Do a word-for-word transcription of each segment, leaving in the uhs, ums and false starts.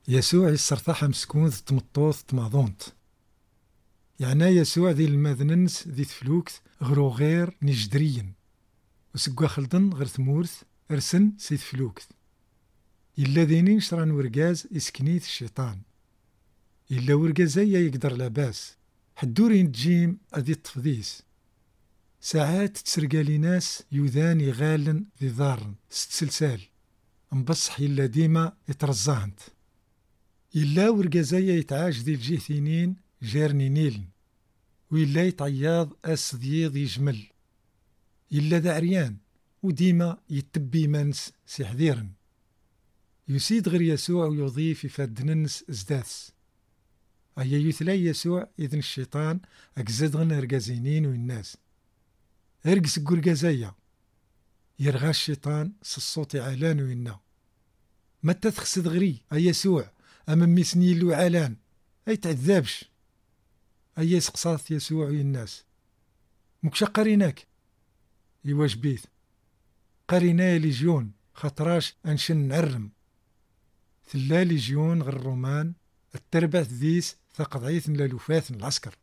يسوع يسرطاح مسكون ذ تمطوط تماضونت. يعني يسوع ذي الماذننس ذي تفلوكت غرو غير نجدريا وسقوا خلدن غير ثمورث ارسن سي تفلوكت. إلا ذينين شران ورقاز إسكنيت الشيطان. إلا ورقازيا يقدر لاباس حدورين تجيم أذي التفضيس. ساعات تسرقالي ناس يوذان يغالن ذي ضارن ست سلسال مبصح إلا ديما يترزاهنت. إلا ورقازيا يتعاش ذي الجيثينين جارني نيلن وإلا يتعياض أس ذيض يجمل. إلا ذا عريان وديما يتبي منس سيحذيرن. يسيد غير يسوع ويضيف يفادننس ازداث. أيا يثلي يسوع إذن الشيطان أكزد غن رقازينين والناس ارقس قرقازيا يرغى الشيطان سالصوت علان وينا ما تتخسد غري أي يسوع أما ميسني له علان أي تعذابش. أي سقصات يسوع والناس مكشا قريناك يواش بيث قرينا ليجيون خطراش أنشن نعرم ثلا ليجيون غير الرومان التربة ذيس ثقضعيث للوفاث العسكر.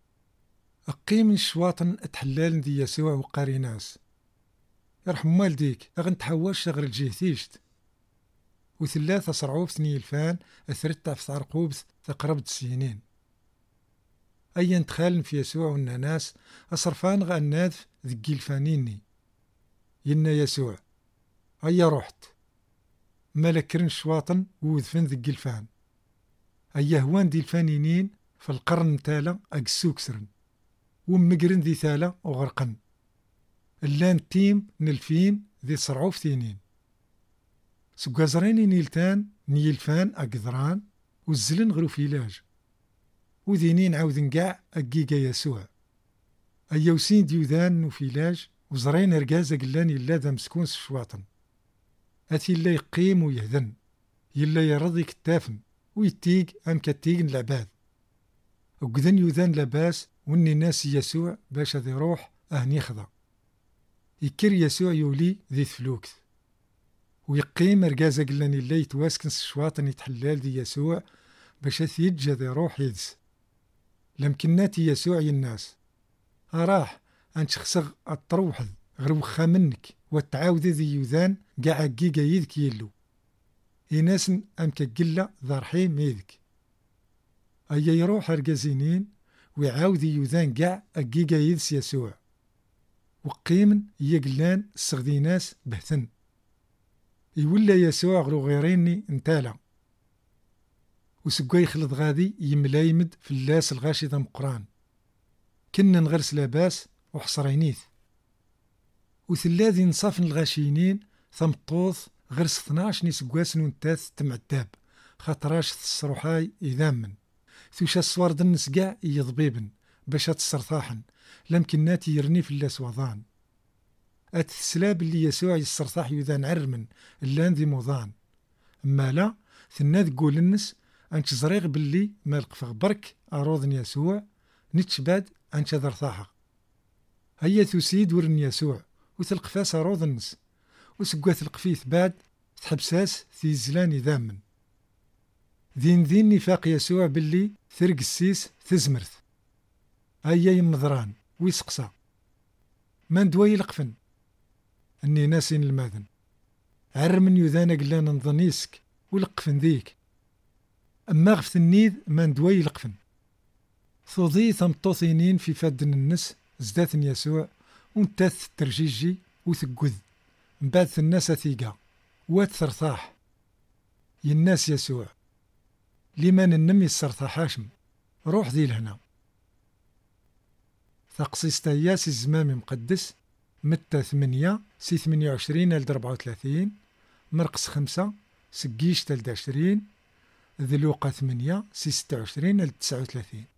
أقيم الشواطن اتحلال ذي يسوع وقاريناس يرحم والديك أغن تحواش غير الجيثيشت وثلاثة صرعوب ثني الفان أثرت في عرقوب تقرب سنين. أيا تخالن في يسوع والناس أصرفان غا الناذف ذي الفانيني ينا يسوع أيا رحت مالكرن شواطن وذفن ذي الفان أيا هوان دي الفانينين في القرن تالا أقسوكسرن ومقرن ذي ثالا وغرقن اللان تيم نلفين ذي صرعوف ثينين سقازريني نيلتان نيلفان أقذران والزلن غرو فيلاج وذينين عاوذن قاع أقيقا يسوع أيا وسين ديوذان وفيلاج وزرين رقازة قلان يلا ذا مسكون سشواطن أثي اللي يقيم ويهذن يلا يرضي كتافن ويتيق أم كتيقن العباد وقذن يوذان لباس وني ناس يسوع باش ذي روح أهني خضا يكر يسوع يولي ذي ثفلوكت ويقيم رقازة قلاني اللي يتواسكن سشواطن يتحلال ذي يسوع باش ثيجا ذي روح يدس لمكناتي يسوع الناس أراح أنت خسغ التروحذ غير وخا منك والتعاوذ ذي يوذان قاع قيقا يذك يلو إناس أمك قلة ذارحيم يذك أيا يروح رقازينين ويعاوذ يوذان قاع قيقا يذس يسوع وقيمن يقلان السغدي ناس بهثن يولى يسوع غرو غيريني انتالا وسقوا يخلط غادي يملايمد في اللاس الغاشي ذا مقران كنا نغرس لاباس وحصرينيث وثلاذي نصافن الغاشينين ثمطوث غرس اثناش نسقواس نونتاث تمعداب خاطراش الصروحاي إذامن ثوشا الصوار دنس قاع يضبيبن باش تسرطاحن لمكناتي يرني في اللاس وضان أتثسلاب اللي يسوع يسرطاح يذان عرمن اللان ذي موضان. أما لا ثناد قول النس أنش زريغ باللي مالق فغبرك أروضن يسوع نتشباد أنش ذرثاحة هيا ثسيد ورن يسوع وثلقفاس أروض النس وسقوا ثلقفيث بعد تحبساس في زلان ذامن ذين ذين نفاق يسوع باللي ثرق السيس تزمرث هيا يمضران ويسقسا ما ندوي لقفن أني ناسين الماذن عرمن يذانا قلان نظنيسك ولقفن ذيك أما غفت النيذ ما ندوي لقفن ثوضي ثمطوثينين في فادن النس زدات يسوع ونتاث ترجيجي وثقذ مبعد الناس ثيقا وات ثرثاح يناس يسوع لمن النمي السرثاح هاشم روح ذي لهنا ثقصيستا ياس الزمام مقدس متى ثمانية سي ثمانية وعشرين لد ربعة وثلاثين مرقس خمسة سقيش تلد عشرين ذلوقة ثمانية سي ستة وعشرين لد تسعة وثلاثين.